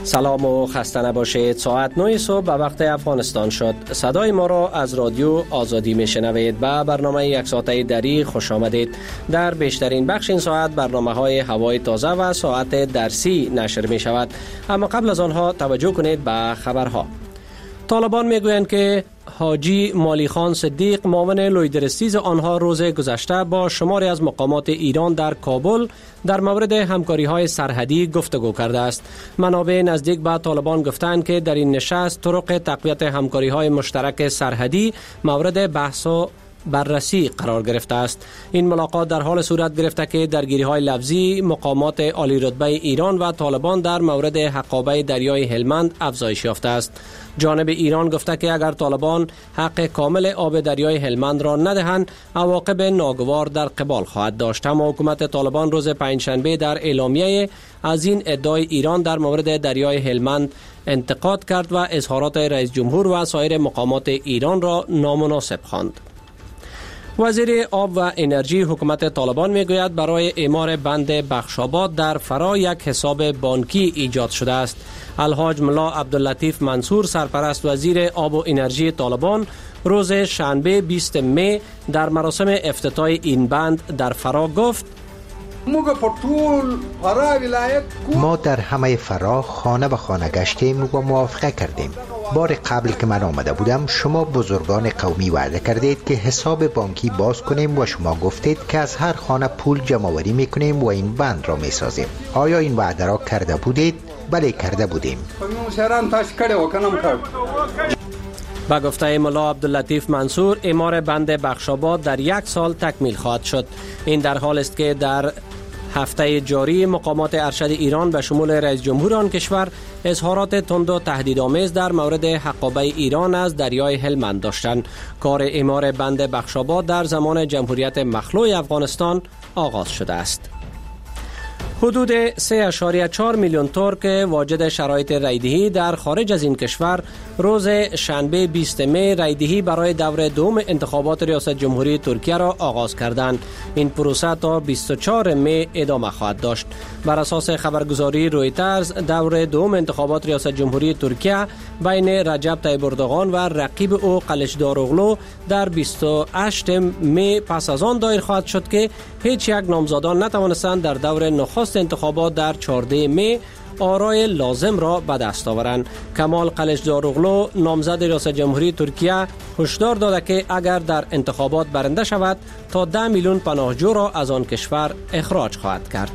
سلام و خسته نباشید. ساعت 9 صبح به وقت افغانستان شد. صدای ما را از رادیو آزادی میشنوید. به برنامه یک ساعته دری خوش آمدید. در بیشترین بخش این ساعت برنامه های هوای تازه و ساعت درسی نشر می شود. اما قبل از آنها توجه کنید به خبرها. طالبان میگویند که حاجی مالی خان صدیق معاون لویدرستیز آنها روز گذشته با شماری از مقامات ایران در کابل در مورد همکاری‌های سرحدی گفتگو کرده است. منابع نزدیک به طالبان گفتند که در این نشست طرق تقویت همکاری‌های مشترک سرحدی مورد بحث و بررسی قرار گرفته است. این ملاقات در حال صورت گرفته که درگیری‌های لفظی مقامات عالی رتبه ایران و طالبان در مورد حقابه دریای هلمند افزایش یافته است. جانب ایران گفته که اگر طالبان حق کامل آب دریای هلمند را ندهند، عواقب ناگوار در قبال خواهد داشت. اما حکومت طالبان روز پنجشنبه در اعلامیه از این ادعای ایران در مورد دریای هلمند انتقاد کرد و اظهارات رئیس جمهور و سایر مقامات ایران را نامناسب خواند. وزیر آب و انرژی حکومت طالبان میگوید برای اعمار بند بخشاباد در فرا یک حساب بانکی ایجاد شده است. الحاج ملا عبداللطیف منصور سرپرست وزیر آب و انرژی طالبان روز شنبه 20 می در مراسم افتتاح این بند در فرا گفت: ما در همه فرا خانه به خانه گشتیم و موافقه کردیم. بار قبل که من آمده بودم شما بزرگان قومی وعده کردید که حساب بانکی باز کنیم و شما گفتید که از هر خانه پول جمع‌آوری میکنیم و این بند را میسازیم. آیا این وعده را کرده بودید؟ بله کرده بودیم. با گفته ملا عبداللطیف منصور اعمار بند بخشاباد در 1 سال تکمیل خواهد شد. این در حال است که در هفته جاری مقامات ارشد ایران به شمول رئیس جمهور آن کشور اظهارات تند و تهدیدآمیز در مورد حقابه ایران از دریای هلمند داشتند. کار اعمار بند بخشاباد در زمان جمهوریت مخلوع افغانستان آغاز شده است. حدود 3.4 میلیون ترک واجد شرایط رایدهی در خارج از این کشور روز شنبه 20 می رایدهی برای دور دوم انتخابات ریاست جمهوری ترکیه را آغاز کردند. این پروسه تا 24 می ادامه خواهد داشت. بر اساس خبرگزاری رویترز دور دوم انتخابات ریاست جمهوری ترکیه بین رجب طیب اردوغان و رقیب او قلچداروغلو در 28 می پس از آن دایر خواهد شد که هیچ یک نامزدان نتوانستند در دور نخست انتخابات در 14 می آرای لازم را به دست آورند. کمال قلچداروغلو نامزد ریاست جمهوری ترکیه هشدار داده که اگر در انتخابات برنده شود تا 10 میلیون پناهجو را از آن کشور اخراج خواهد کرد.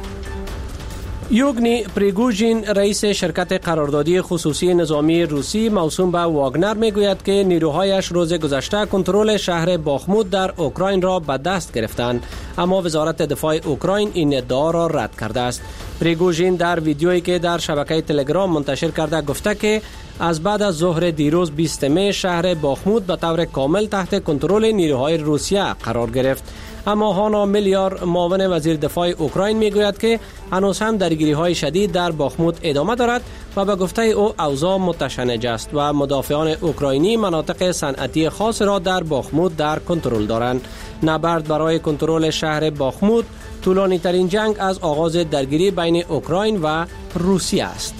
یوگنی پریگوژین رئیس شرکت قراردادی خصوصی نظامی روسی موسوم به واگنر میگوید که نیروهایش روز گذشته کنترل شهر باخموت در اوکراین را به دست گرفتند، اما وزارت دفاع اوکراین این ادعا را رد کرده است. پریگوژین در ویدیویی که در شبکه تلگرام منتشر کرده گفته که از بعد از ظهر دیروز 20 می شهر باخموت به طور کامل تحت کنترل نیروهای روسیه قرار گرفت. اما هانا میلیار معاون وزیر دفاع اوکراین میگوید که هنوز هم درگیری‌های شدید در باخموت ادامه دارد و به گفته او اوضاع متشنج است و مدافعان اوکراینی مناطق صنعتی خاص را در باخموت در کنترل دارند. نبرد برای کنترل شهر باخموت طولانی ترین جنگ از آغاز درگیری بین اوکراین و روسیه است.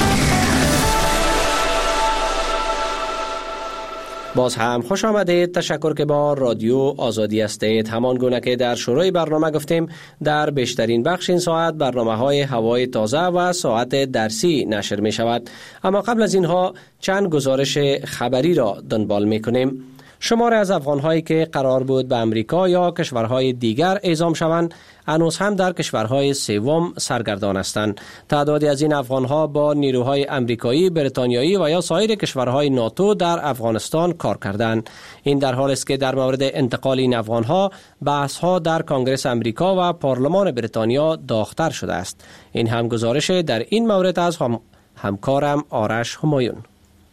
باز هم خوش آمدید. تشکر که با رادیو آزادی هستید. همان گونه که در شروع برنامه گفتیم در بیشترین بخش این ساعت برنامه های هوای تازه و ساعت درسی نشر می شود. اما قبل از اینها چند گزارش خبری را دنبال می کنیم. شمار از افغان‌هایی که قرار بود به امریکا یا کشورهای دیگر اعزام شوند هنوز هم در کشورهای سوم سرگردان هستند. تعدادی از این افغان‌ها با نیروهای امریکایی، بریتانیایی و یا سایر کشورهای ناتو در افغانستان کار کردند. این در حالی است که در مورد انتقال این افغان‌ها بحث‌ها در کنگره امریکا و پارلمان بریتانیا داغ‌تر شده است. این هم گزارش در این مورد از همکارم آرش همایون.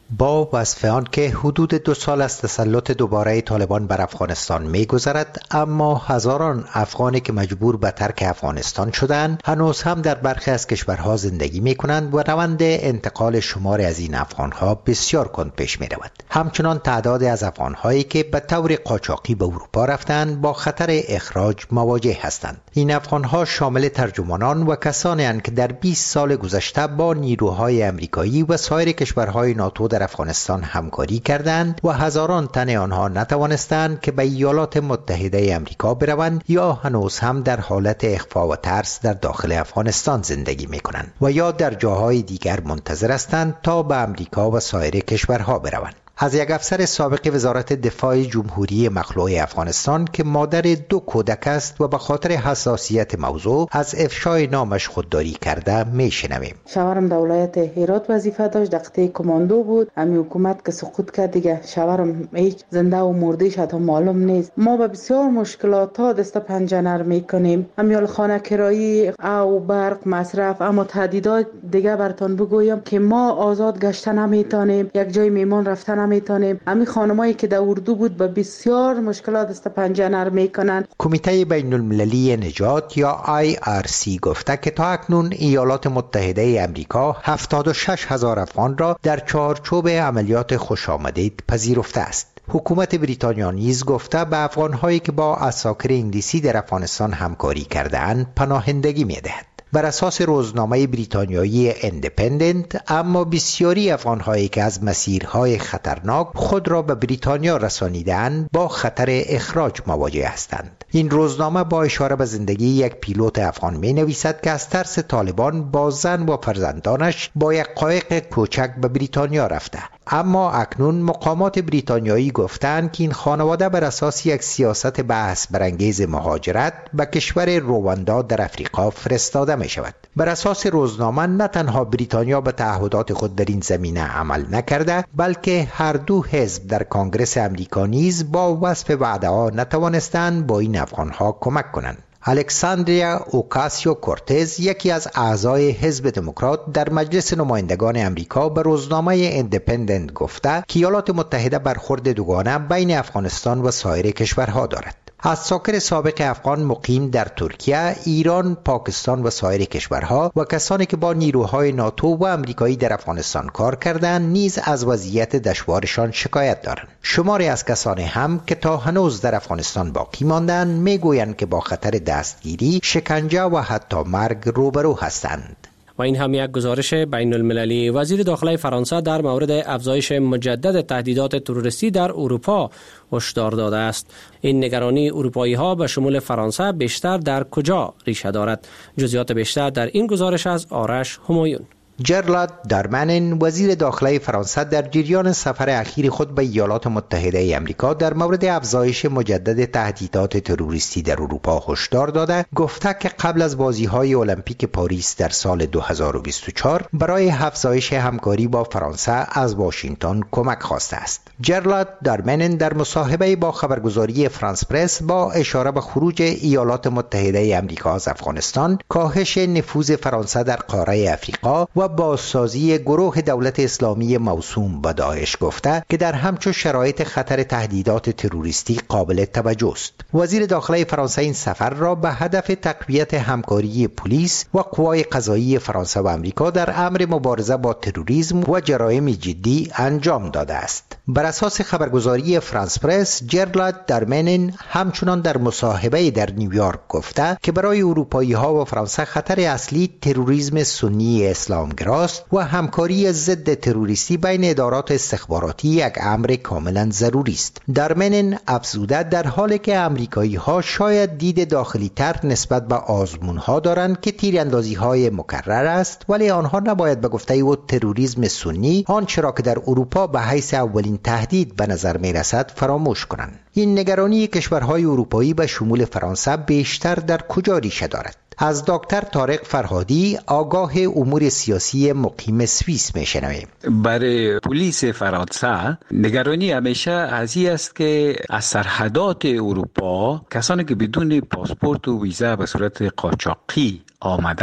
با وصف آن که حدود 2 سال از تسلط دوباره طالبان بر افغانستان می‌گذرد، اما هزاران افغانی که مجبور به ترک افغانستان شدند هنوز هم در برخی از کشورها زندگی می‌کنند و روند انتقال شماری از این افغان‌ها بسیار کند پیش می‌رود. همچنان تعدادی از افغان‌هایی که به طور قاچاقی به اروپا رفتند با خطر اخراج مواجه هستند. این افغان‌ها شامل ترجمانان و کسانی اند که در 20 سال گذشته با نیروهای آمریکایی و سایر کشورهای ناتو در افغانستان همکاری کردند و هزاران تن آنها نتوانستند که به ایالات متحده آمریکا بروند یا هنوز هم در حالت اخفا و ترس در داخل افغانستان زندگی می‌کنند و یا در جاهای دیگر منتظر هستند تا به آمریکا و سایر کشورها بروند. از یک افسر سابق وزارت دفاع جمهوری مخلوع افغانستان که مادر 2 کودک است و به خاطر حساسیت موضوع از افشای نامش خودداری کرده میشنویم. شوهرم در ولایت هرات وظیفه داشت، در قطعه کماندو بود. همین حکومت که سقوط کرد دیگه شوهرم هیچ زنده و مرده شد معلوم نیست. ما به بسیار مشکلات ها دست پنجه نرم میکنیم. همین خانه کرایی او برق مصرف، اما تهدیدات دیگه براتون بگویم که ما آزاد گشتن نمیتونیم، یک جای میمون رفتن نمیتونیم. همین خانمایی که در اردو بود به بسیار مشکلات دست پنجه نرم میکنن. کمیته بین المللی نجات یا IRC گفته که تا اکنون ایالات متحده آمریکا 76,000 افغان را در چارچوب عملیات خوشامدید پذیرفته است. حکومت بریتانیا نیز گفته به افغان‌هایی که با عساکر انگلیسی در افغانستان همکاری کرده‌اند پناهندگی می‌دهد. بر اساس روزنامه بریتانیایی اندپندنت، اما بسیاری افغان‌هایی که از مسیرهای خطرناک خود را به بریتانیا رسانیدند با خطر اخراج مواجه هستند. این روزنامه با اشاره به زندگی یک پیلوت افغان می نویسد که از ترس طالبان با زن و فرزندانش با یک قایق کوچک به بریتانیا رفته، اما اکنون مقامات بریتانیایی گفتند که این خانواده بر اساس یک سیاست بحث برانگیز مهاجرت به کشور رواندا در افریقا فرستاده می شود. بر اساس روزنامه نه تنها بریتانیا به تعهدات خود در این زمینه عمل نکرده، بلکه هر دو حزب در کنگره آمریکا نیز با وصف وعده‌ها نتوانستند با این افغان‌ها کمک کنند. الکساندریا اوکاسیو کورتز، یکی از اعضای حزب دموکرات در مجلس نمایندگان آمریکا، به روزنامه اندپندنت گفته که ایالات متحده برخورد دوگانه بین افغانستان و سایر کشورها دارد. عساکر سابق افغان مقیم در ترکیه، ایران، پاکستان و سایر کشورها و کسانی که با نیروهای ناتو و آمریکایی در افغانستان کار کردند نیز از وضعیت دشوارشان شکایت دارند. شماری از کسانی هم که تا هنوز در افغانستان باقی ماندند میگویند که با خطر دستگیری، شکنجه و حتی مرگ روبرو هستند. و این هم یک گزارش بین المللی. وزیر داخله فرانسه در مورد افزایش مجدد تهدیدات تروریستی در اروپا هشدار داده است. این نگرانی اروپایی ها به شمول فرانسه بیشتر در کجا ریشه دارد؟ جزئیات بیشتر در این گزارش از آرش همایون. جرالد دارمانن، وزیر داخله فرانسه، در جریان سفر اخیر خود به ایالات متحده آمریکا در مورد افزایش مجدد تهدیدات تروریستی در اروپا هشدار داده گفته که قبل از بازی‌های المپیک پاریس در سال 2024 برای افزایش همکاری با فرانسه از واشنگتن کمک خواسته است. جرالد دارمانن در مصاحبه با خبرگزاری فرانس پرس با اشاره به خروج ایالات متحده آمریکا از افغانستان، کاهش نفوذ فرانسه در قاره افریقا و بازسازی گروه دولت اسلامی موسوم به داعش گفته که در همچون شرایط خطر تهدیدات تروریستی قابل توجه است. وزیر داخله فرانسه این سفر را به هدف تقویت همکاری پلیس و قوای قضایی فرانسه و آمریکا در امر مبارزه با تروریسم و جرایم جدی انجام داده است. بر اساس خبرگزاری فرانس پرس، جرالد دارمانن همچنان در مصاحبه در نیویورک گفته که برای اروپایی ها و فرانسه خطر اصلی تروریسم سنی اسلامگراست و همکاری ضد تروریستی بین ادارات استخباراتی یک امر کاملا ضروری است. دارمانن افزوده در حالی که آمریکایی ها شاید دید داخلی تر نسبت به آزمون ها دارند که تیراندازی های مکرر است، ولی آنها نباید به گفته او تروریسم سنی آنچه را که در اروپا به حیث اولین تهدید به نظر می رسد فراموش کنند. این نگرانی کشورهای اروپایی به شمول فرانسه بیشتر در کجا ریشه دارد؟ از دکتر طارق فرهادی، آگاه امور سیاسی مقیم سوئیس میشنویم. برای پلیس فرانسه نگرانی همیشه از این است که از سرحدات اروپا کسانی که بدون پاسپورت و ویزا به صورت قاچاقی آمدن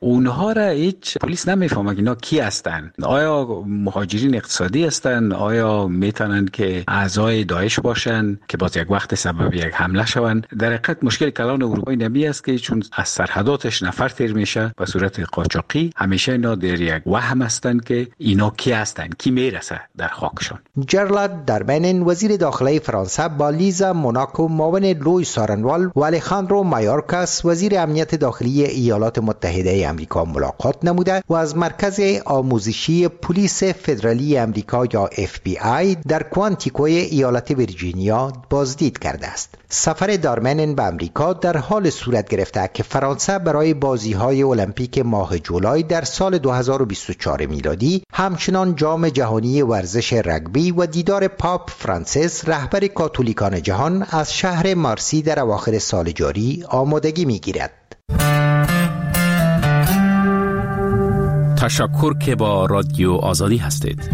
اونها را هیچ پلیس نمیفهمه که اینا کی هستن. آیا مهاجرین اقتصادی هستن؟ آیا میتونن که اعضای داعش باشن که باز یک وقت سبب یک حمله شوند؟ در حقیقت مشکل کلان اروپایی نمی است که چون از سرحداتش نفر تیر میشه به صورت قاچاقی، همیشه اینا در یک وهم هستن که اینا کی هستن، کی میرسه در خاکشون. جرالد دارمنین وزیر داخلی فرانسه با لیزا موناکو معاون لوئیس آرنوال و الخاندرو مایورکاس وزیر امنیت داخلی ایالات متحده آمریکا ملاقات نموده و از مرکز آموزشی پلیس فدرالی آمریکا یا FBI در کوانتیکوی ایالت ویرجینیا بازدید کرده است. سفر دارمنین به آمریکا در حال صورت گرفته که فرانسه برای بازی‌های المپیک ماه جولای در سال 2024 میلادی همچنان جام جهانی ورزش رگبی و دیدار پاپ فرانسیس رهبر کاتولیکان جهان از شهر مارسی در اواخر سال جاری آمادگی می‌گیرد. تشکر که با رادیو آزادی هستید.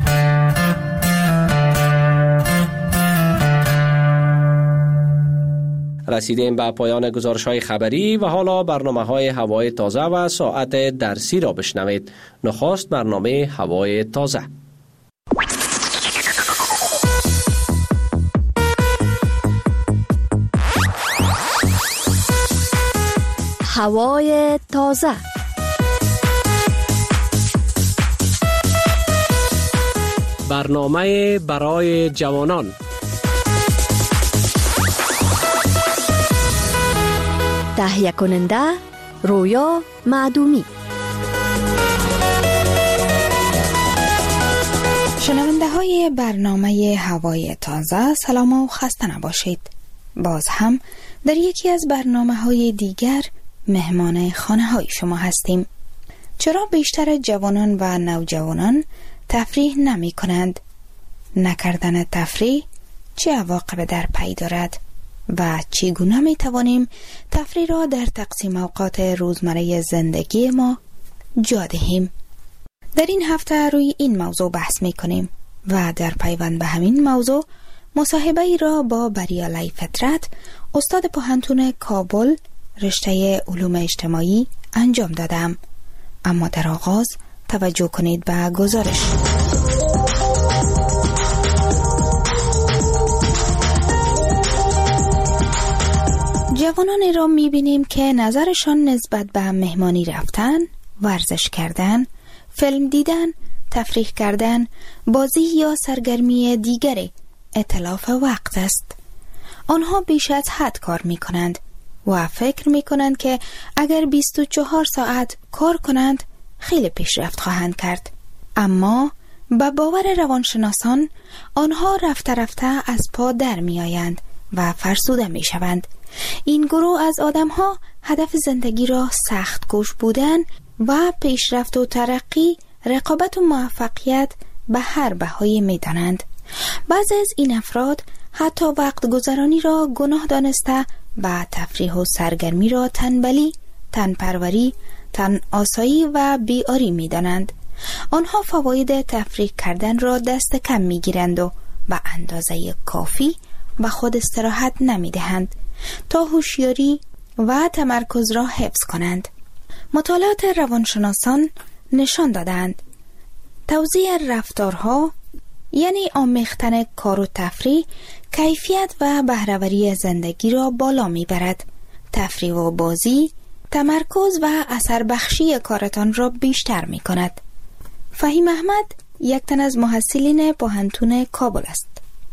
رسیدیم به پایان گزارش‌های خبری و حالا برنامه‌های هوای تازه و ساعت درسی را بشنوید. نخست برنامه هوای تازه. هوای تازه. برنامه برای جوانان. تهیه کننده رویا معدومی. شنونده های برنامه هوای تازه، سلام و خسته نباشید. باز هم در یکی از برنامه های دیگر مهمان خانه های شما هستیم. چرا بیشتر جوانان و نوجوانان تفریح نمی کنند؟ نکردن تفریح چه عواقب در پی دارد؟ و چگونه می توانیم تفریح را در تقسیم اوقات روزمره زندگی ما جا دهیم؟ در این هفته روی این موضوع بحث می کنیم و در پیوند به همین موضوع مصاحبه ای را با بریالی فطرت، استاد پوهنتون کابل رشته علوم اجتماعی انجام دادم. اما در آغاز توجه کنید به گزارش. جوانانی را می‌بینیم که نظرشان نسبت به مهمانی رفتن، ورزش کردن، فیلم دیدن، تفریح کردن، بازی یا سرگرمی دیگری اتلاف وقت است. آنها بیش از حد کار می‌کنند و فکر می‌کنند که اگر 24 ساعت کار کنند خیلی پیشرفت خواهند کرد. اما به باور روانشناسان آنها رفته رفته از پا در می‌آیند و فرسوده می‌شوند. این گروه از آدم‌ها هدف زندگی را سخت کوش بودن و پیشرفت و ترقی، رقابت و موفقیت به هر بهایی می‌دانند. بعضی از این افراد حتی وقت گذرانی را گناه دانسته و تفریح و سرگرمی را تنبلی، تنپروری، تن آسایی و بیاری می‌دانند. آنها فواید تفریح کردن را دست کم می‌گیرند و به اندازه کافی و خود استراحت نمی‌دهند تا هوشیاری و تمرکز را حفظ کنند. مطالعات روانشناسان نشان دادند توزیع رفتارها، یعنی آمیختن کار و تفریح، کیفیت و بهره‌وری زندگی را بالا میبرد. تفریح و بازی تمرکز و اثر بخشی کارتان را بیشتر می کند. فهیم احمد یک تن از محصلین پوهنتون کابل است.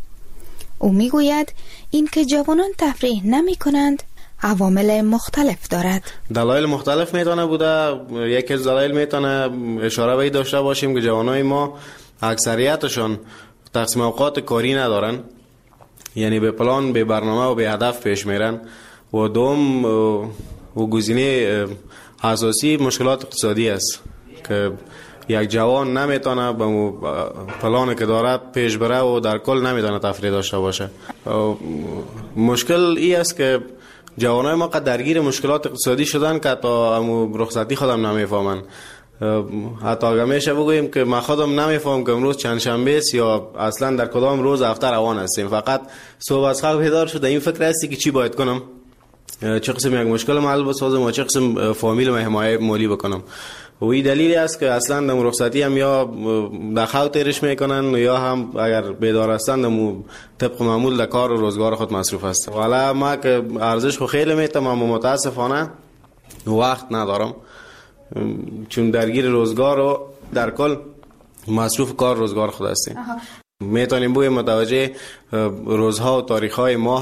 او می گوید این که جوانان تفریح نمی کنند عوامل مختلف دارد. دلایل مختلف میتونه بوده. یکی از دلایل میتونه اشاره به داشته باشیم که جوانای ما اکثریتشون تقسیم اوقات کاری ندارن، یعنی به پلان، به برنامه و به هدف پیش میرن. و دوم و گزینه اساسی مشکلات اقتصادی است که یک جوان نمیتونه به پلانی که دارد پیش بره و در کل نمیتونه تفریح داشته باشه. مشکل ای است که جوانای ما قد درگیر مشکلات اقتصادی شدن که تا رخصتی خودم نمیفهمن. حتی اگر میشه بگوییم که ما خودم نمیفهم که امروز چند شنبه است یا اصلا در کدام روز هفته روان هستیم. فقط صبح از خواب بیدار شده این فکر هستی که چی باید کنم، چه قسم یک مشکل محل بسازم و چه قسم فامیل و حمایت مالی بکنم. و این دلیلی است که اصلا در رخصتی هم یا در خاو تیرش میکنن یا هم اگر بیدار هستن در طبق معمول در کار و روزگار خود مصروف هست. حالا ما که ارزش خو خیلی میتم اما متاسفانه وقت ندارم، چون درگیر روزگار و در کل مصروف کار روزگار خود هستیم. میتونیم بوی متوجه روزها و تاریخهای ماه